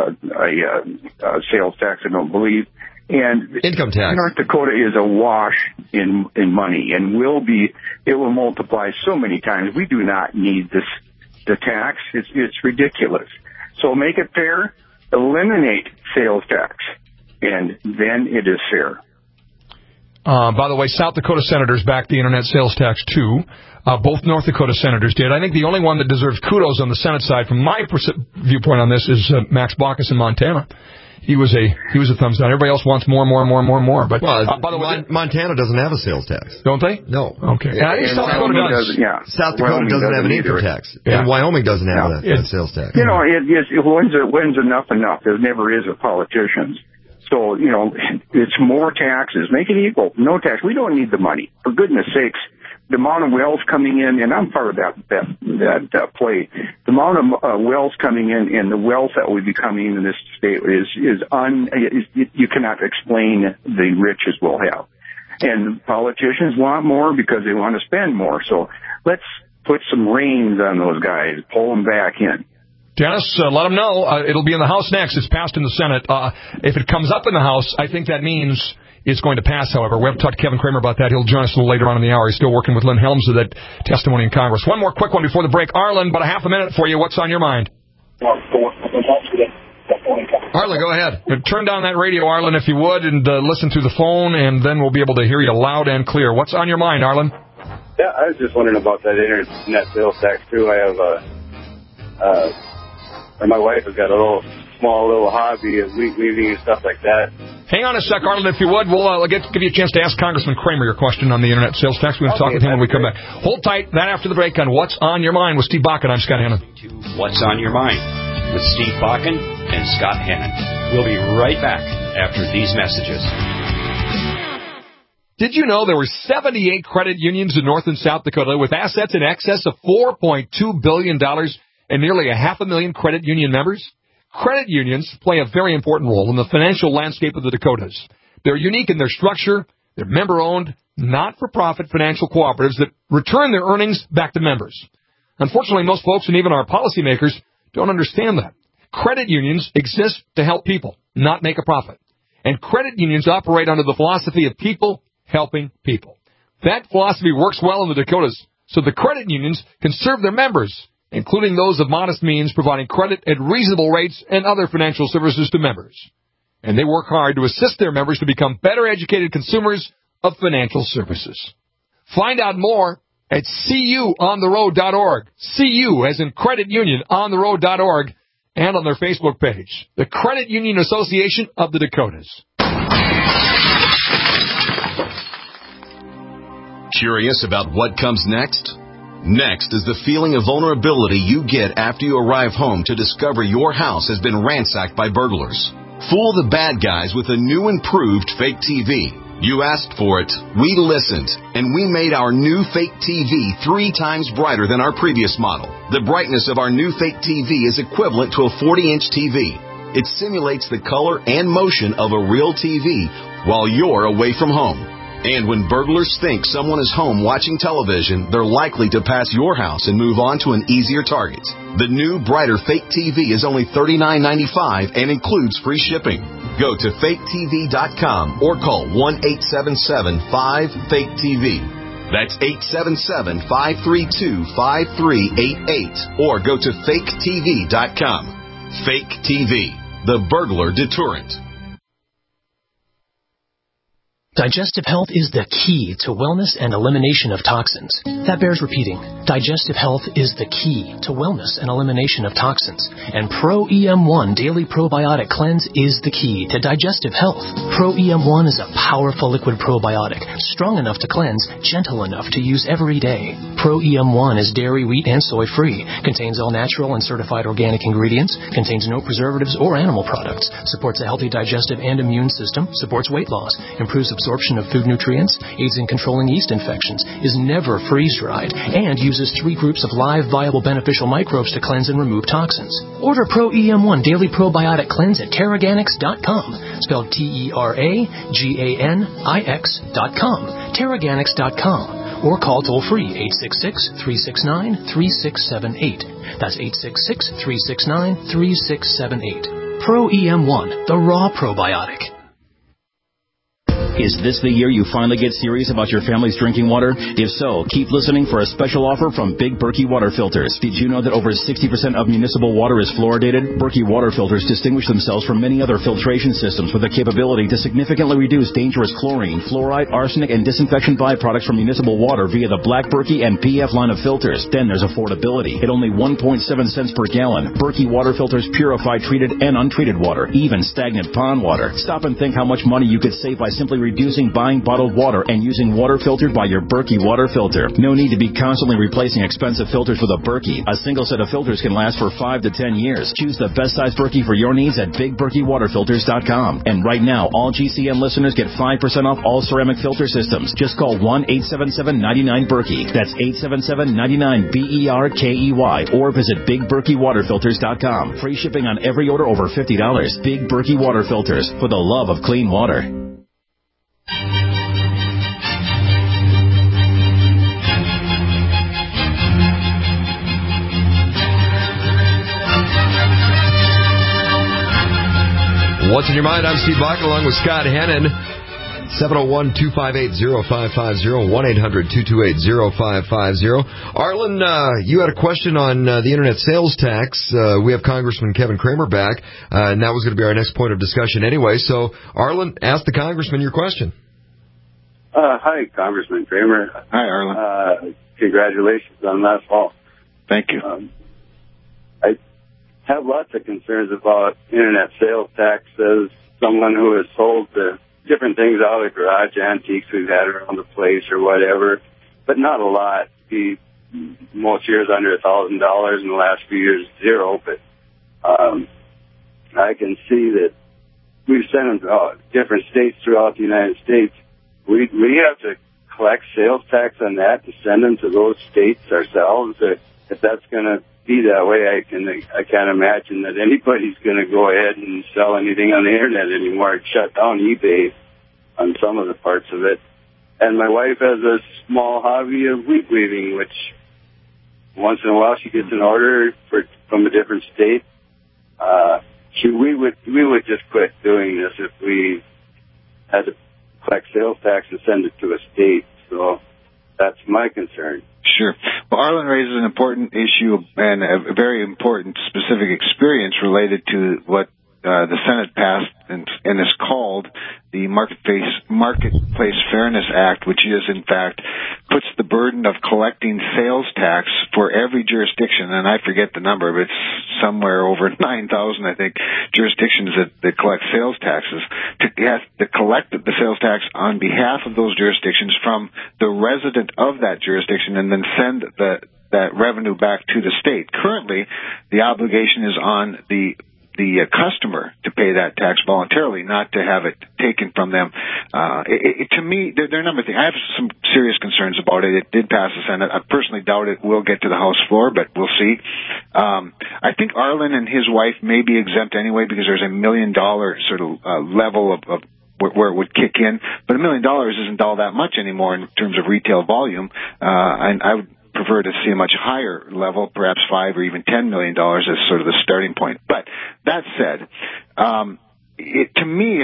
a sales tax, I don't believe. And income tax. North Dakota is awash in money and it will multiply so many times. We do not need the tax. It's ridiculous. So make it fair, eliminate sales tax, and then it is fair. By the way, South Dakota senators backed the internet sales tax too. Both North Dakota senators did. I think the only one that deserves kudos on the Senate side, from my viewpoint on this, is Max Baucus in Montana. He was a thumbs down. Everybody else wants more. But by the way, Montana doesn't have a sales tax, don't they? No. Okay. And South Dakota does. South Dakota doesn't have an income tax, and Wyoming doesn't have a sales tax. When's enough? There never is with politicians. So it's more taxes. Make it equal. No tax. We don't need the money. For goodness sakes. The amount of wells coming in, and I'm part of that play. The amount of wells coming in and the wealth that will be coming in this state you cannot explain the riches we'll have. And politicians want more because they want to spend more. So let's put some reins on those guys, pull them back in. Dennis, let them know. It'll be in the House next. It's passed in the Senate. If it comes up in the House, I think that means it's going to pass, however. We haven't talked to Kevin Kramer about that. He'll join us a little later on in the hour. He's still working with Lynn Helms with that testimony in Congress. One more quick one before the break. Arlen, about a half a minute for you. What's on your mind? Arlen, go ahead. Turn down that radio, Arlen, if you would, and listen through the phone, and then we'll be able to hear you loud and clear. What's on your mind, Arlen? Yeah, I was just wondering about that internet sales tax, too. I have my wife has got a small little hobby of wheat weaving and stuff like that. Hang on a sec, Arlen, if you would. We'll give you a chance to ask Congressman Kramer your question on the internet sales tax. We're going to talk with him when we come back. Hold tight. That after the break on What's on Your Mind with Steve Bakken. I'm Scott Hannon. What's on Your Mind with Steve Bakken and Scott Hannon. We'll be right back after these messages. Did you know there were 78 credit unions in North and South Dakota with assets in excess of $4.2 billion and nearly 500,000 credit union members? Credit unions play a very important role in the financial landscape of the Dakotas. They're unique in their structure. They're member-owned, not-for-profit financial cooperatives that return their earnings back to members. Unfortunately, most folks and even our policymakers don't understand that. Credit unions exist to help people, not make a profit. And credit unions operate under the philosophy of people helping people. That philosophy works well in the Dakotas, so the credit unions can serve their members, including those of modest means, providing credit at reasonable rates and other financial services to members. And they work hard to assist their members to become better educated consumers of financial services. Find out more at cuontheroad.org. CU as in credit union on the road.org, and on their Facebook page, the Credit Union Association of the Dakotas. Curious about what comes next? Next is the feeling of vulnerability you get after you arrive home to discover your house has been ransacked by burglars. Fool the bad guys with a new improved fake TV. You asked for it, we listened, and we made our new fake TV 3 times brighter than our previous model. The brightness of our new fake TV is equivalent to a 40-inch TV. It simulates the color and motion of a real TV while you're away from home. And when burglars think someone is home watching television, they're likely to pass your house and move on to an easier target. The new, brighter fake TV is only $39.95 and includes free shipping. Go to faketv.com or call 1-877-5-FAKE-TV. That's 877-532-5388. Or go to faketv.com. Fake TV, the burglar deterrent. Digestive health is the key to wellness and elimination of toxins. That bears repeating. Digestive health is the key to wellness and elimination of toxins. And Pro EM1 Daily Probiotic Cleanse is the key to digestive health. Pro EM1 is a powerful liquid probiotic, strong enough to cleanse, gentle enough to use every day. Pro EM1 is dairy, wheat, and soy-free, contains all natural and certified organic ingredients, contains no preservatives or animal products, supports a healthy digestive and immune system, supports weight loss, improves absorption of food nutrients, aids in controlling yeast infections, is never freeze-dried, and uses 3 groups of live, viable, beneficial microbes to cleanse and remove toxins. Order Pro EM1 Daily Probiotic Cleanse at Terraganix.com, spelled Terraganix.com, Terraganix.com, or call toll-free 866-369-3678. That's 866-369-3678. Pro EM1, the raw probiotic. Is this the year you finally get serious about your family's drinking water? If so, keep listening for a special offer from Big Berkey Water Filters. Did you know that over 60% of municipal water is fluoridated? Berkey Water Filters distinguish themselves from many other filtration systems with the capability to significantly reduce dangerous chlorine, fluoride, arsenic, and disinfection byproducts from municipal water via the Black Berkey and PF line of filters. Then there's affordability. At only 1.7 cents per gallon, Berkey Water Filters purify treated and untreated water, even stagnant pond water. Stop and think how much money you could save by simply reducing buying bottled water and using water filtered by your Berkey water filter. No need to be constantly replacing expensive filters with a Berkey. A single set of filters can last for 5 to 10 years. Choose the best size Berkey for your needs at BigBerkeyWaterFilters.com. And right now, all GCN listeners get 5% off all ceramic filter systems. Just call 1-877-99-BERKEY. That's 877-99-BERKEY. Or visit BigBerkeyWaterFilters.com. Free shipping on every order over $50. Big Berkey Water Filters, for the love of clean water. What's in your mind? I'm Steve Bach along with Scott Hannon. 701-258-0550, 1-800-228-0550. Arlen, you had a question on the internet sales tax. We have Congressman Kevin Cramer back, and that was going to be our next point of discussion anyway. So, Arlen, ask the Congressman your question. Hi, Congressman Cramer. Hi, Arlen. Congratulations on last fall. Thank you. I have lots of concerns about internet sales tax as someone who has sold different things out of the garage, antiques we've had around the place or whatever, but not a lot. Most years under $1,000, in the last few years zero, but I can see that we've sent them to different states throughout the United States, we have to collect sales tax on that to send them to those states ourselves. If that's going to be that way, I can't imagine that anybody's going to go ahead and sell anything on the internet anymore. It shut down eBay on some of the parts of it. And my wife has a small hobby of wheat weaving, which once in a while she gets an order from a different state. We would just quit doing this if we had to collect sales tax and send it to a state. So that's my concern. Sure. Well, Arlen raises an important issue and a very important specific experience related to what the Senate passed and is called the Marketplace Fairness Act, which is, in fact, puts the burden of collecting sales tax for every jurisdiction, and I forget the number, but it's somewhere over 9,000, I think, jurisdictions that collect sales taxes, to collect the sales tax on behalf of those jurisdictions from the resident of that jurisdiction and then send that revenue back to the state. Currently, the obligation is on the customer to pay that tax voluntarily, not to have it taken from them. To me, there are a number of things. I have some serious concerns about it. It did pass the Senate. I personally doubt it will get to the House floor, but we'll see. I think Arlen and his wife may be exempt anyway because there's $1 million sort of level of where it would kick in, but $1 million isn't all that much anymore in terms of retail volume, and I would prefer to see a much higher level, perhaps $5 or even $10 million as sort of the starting point. But that said, to me,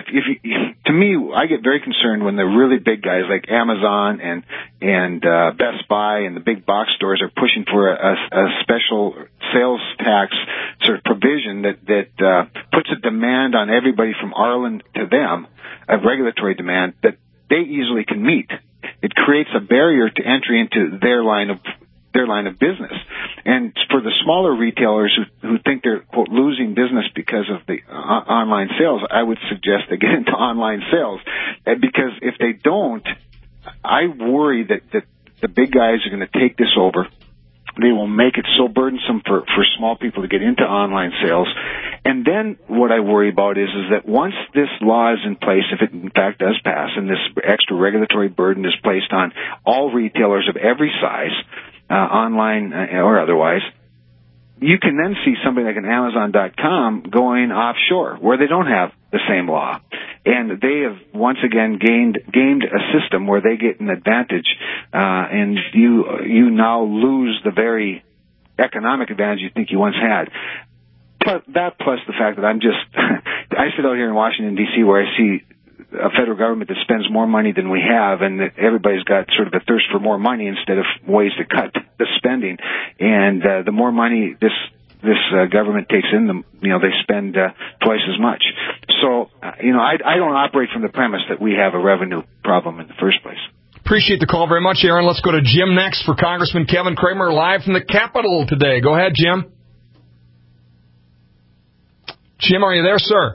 I get very concerned when the really big guys like Amazon and Best Buy and the big box stores are pushing for a special sales tax sort of provision that puts a demand on everybody from Arlen to them, a regulatory demand that they easily can meet. It creates a barrier to entry into their line of business. And for the smaller retailers who think they're, quote, losing business because of the online sales, I would suggest they get into online sales. Because if they don't, I worry that the big guys are going to take this over. They will make it so burdensome for small people to get into online sales. And then what I worry about is that once this law is in place, if it in fact does pass, and this extra regulatory burden is placed on all retailers of every size, online or otherwise, you can then see somebody like an Amazon.com going offshore where they don't have the same law. And they have once again gained a system where they get an advantage, and you now lose the very economic advantage you think you once had. Plus the fact that I sit out here in Washington, D.C., where I see a federal government that spends more money than we have, and that everybody's got sort of a thirst for more money instead of ways to cut the spending. And the more money this government takes in, they spend twice as much. So, I don't operate from the premise that we have a revenue problem in the first place. Appreciate the call very much, Aaron. Let's go to Jim next for Congressman Kevin Cramer, live from the Capitol today. Go ahead, Jim. Jim, are you there, sir?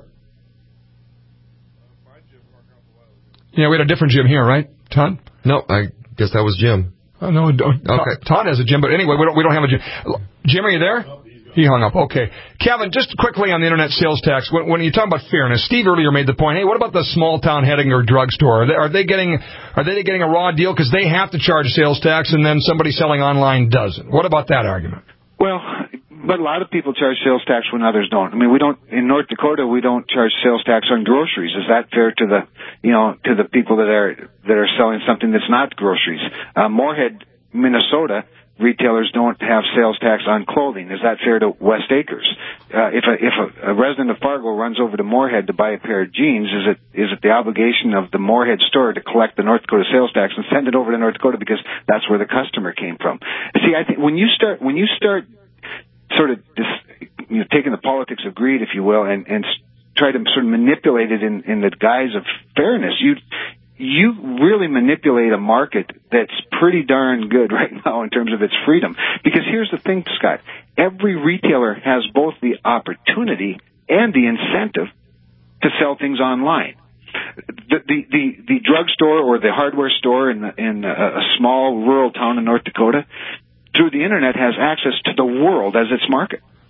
Yeah, we had a different Jim here, right, Todd? No, I guess that was Jim. Oh, no, okay. Todd has a Jim, but anyway, we don't have a Jim. Jim, are you there? He hung up. Okay. Kevin, just quickly on the internet sales tax, when you talk about fairness, Steve earlier made the point, hey, what about the small town Hettinger drugstore? Are they getting a raw deal because they have to charge sales tax and then somebody selling online doesn't? What about that argument? Well, but a lot of people charge sales tax when others don't. I mean, in North Dakota, we don't charge sales tax on groceries. Is that fair to the people that are selling something that's not groceries? Moorhead, Minnesota, retailers don't have sales tax on clothing. Is that fair to West Acres? If a resident of Fargo runs over to Moorhead to buy a pair of jeans, is it the obligation of the Moorhead store to collect the North Dakota sales tax and send it over to North Dakota because that's where the customer came from? See, I think when you start sort of taking the politics of greed, if you will, and try to sort of manipulate it in the guise of fairness, you really manipulate a market that's pretty darn good right now in terms of its freedom. Because here's the thing, Scott. Every retailer has both the opportunity and the incentive to sell things online. The drugstore or the hardware store in a small rural town in North Dakota, through the internet, has access to the world as its market.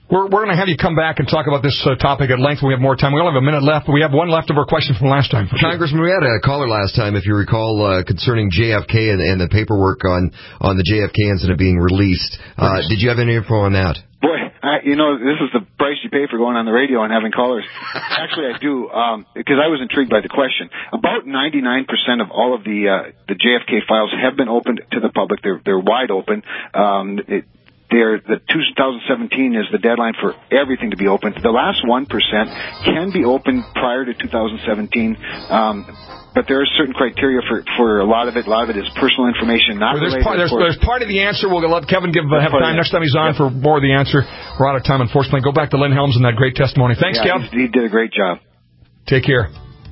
We're going to have you come back and talk about this topic at length when we have more time. We only have a minute left, but we have one leftover question from last time. Congressman, we had a caller last time, if you recall, concerning JFK and the paperwork on the JFK incident being released. Did you have any info on that? Boy, this is the price you pay for going on the radio and having callers. Actually, I do, because I was intrigued by the question. About 99% of all of the JFK files have been opened to the public. They're wide open. The 2017 is the deadline for everything to be opened. The last 1% can be opened prior to 2017. But there are certain criteria for a lot of it. A lot of it is personal information, not related. There's part of the answer. We'll let Kevin have time next time he's on for more of the answer. We're out of time, unfortunately. Go back to Lynn Helms and that great testimony. Thanks, Kev. He did a great job. Take care.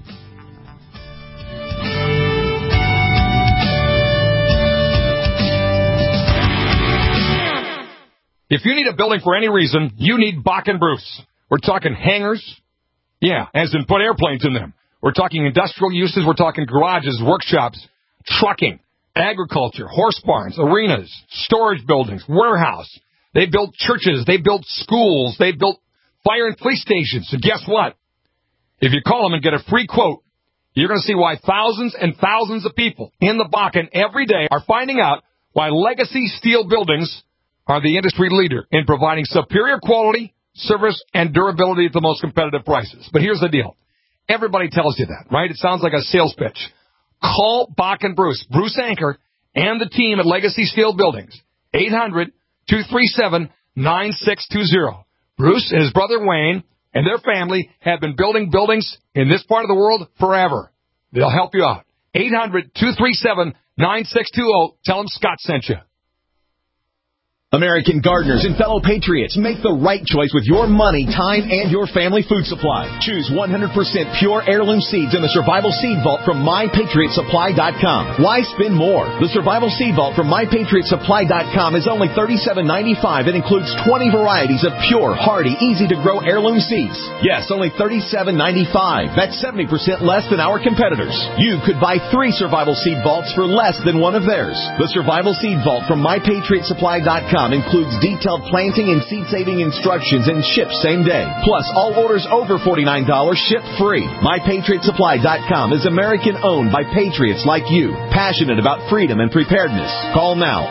If you need a building for any reason, you need Bach & Bruce. We're talking hangars. Yeah, as in put airplanes in them. We're talking industrial uses. We're talking garages, workshops, trucking, agriculture, horse barns, arenas, storage buildings, warehouse. They built churches. They built schools. They built fire and police stations. So guess what? If you call them and get a free quote, you're going to see why thousands and thousands of people in the Bakken every day are finding out why Legacy Steel Buildings are the industry leader in providing superior quality, service, and durability at the most competitive prices. But here's the deal. Everybody tells you that, right? It sounds like a sales pitch. Call Bach & Bruce, Bruce Anchor, and the team at Legacy Steel Buildings. 800-237-9620. Bruce and his brother Wayne and their family have been building buildings in this part of the world forever. They'll help you out. 800-237-9620. Tell them Scott sent you. American gardeners and fellow patriots, make the right choice with your money, time, and your family food supply. Choose 100% pure heirloom seeds in the Survival Seed Vault from MyPatriotSupply.com. Why spend more? The Survival Seed Vault from MyPatriotSupply.com is only $37.95 and includes 20 varieties of pure, hardy, easy-to-grow heirloom seeds. Yes, only $37.95. That's 70% less than our competitors. You could buy 3 Survival Seed Vaults for less than one of theirs. The Survival Seed Vault from MyPatriotSupply.com includes detailed planting and seed-saving instructions and ships same day. Plus, all orders over $49 ship free. MyPatriotSupply.com is American-owned by patriots like you, passionate about freedom and preparedness. Call now,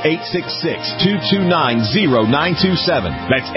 866-229-0927. That's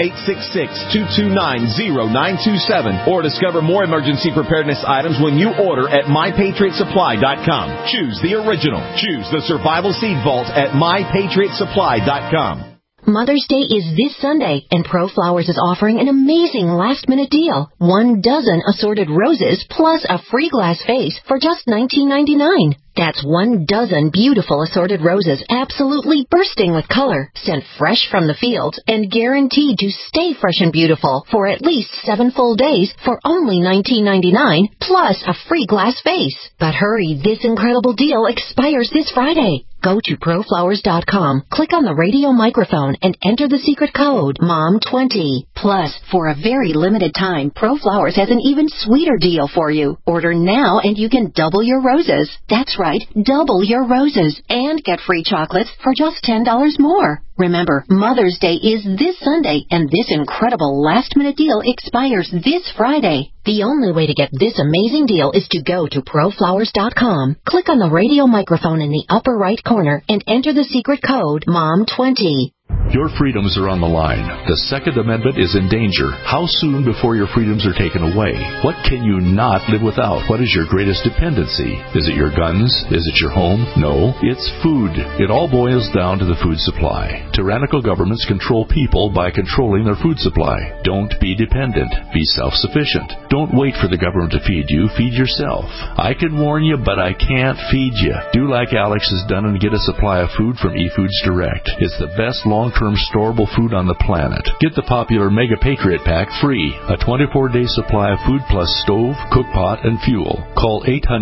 866-229-0927. Or discover more emergency preparedness items when you order at MyPatriotSupply.com. Choose the original. Choose the Survival Seed Vault at MyPatriotSupply.com. Mother's Day is this Sunday, and ProFlowers is offering an amazing last-minute deal. 1 dozen assorted roses plus a free glass vase for just $19.99. That's 1 dozen beautiful assorted roses, absolutely bursting with color, sent fresh from the fields, and guaranteed to stay fresh and beautiful for at least 7 full days for only $19.99, plus a free glass vase. But hurry, this incredible deal expires this Friday. Go to ProFlowers.com, click on the radio microphone, and enter the secret code, MOM20. Plus, for a very limited time, ProFlowers has an even sweeter deal for you. Order now and you can double your roses. That's right, double your roses, and get free chocolates for just $10 more. Remember, Mother's Day is this Sunday, and this incredible last-minute deal expires this Friday. The only way to get this amazing deal is to go to ProFlowers.com, click on the radio microphone in the upper right corner, and enter the secret code, MOM20. Your freedoms are on the line. The Second Amendment is in danger. How soon before your freedoms are taken away? What can you not live without? What is your greatest dependency? Is it your guns? Is it your home? No, it's food. It all boils down to the food supply. Tyrannical governments control people by controlling their food supply. Don't be dependent. Be self-sufficient. Don't wait for the government to feed you. Feed yourself. I can warn you, but I can't feed you. Do like Alex has done and get a supply of food from eFoods Direct. It's the best long-term storable food on the planet. Get the popular Mega Patriot Pack free. A 24-day supply of food plus stove, cookpot, and fuel. Call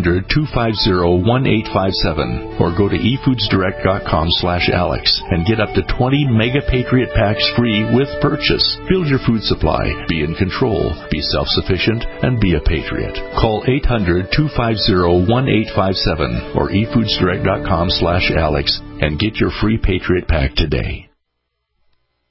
800-250-1857 or go to efoodsdirect.com/Alex and get up to 20 Mega Patriot Packs free with purchase. Build your food supply. Be in control. Be self-sufficient and be a patriot. Call 800-250-1857 or efoodsdirect.com/Alex and get your free Patriot Pack today.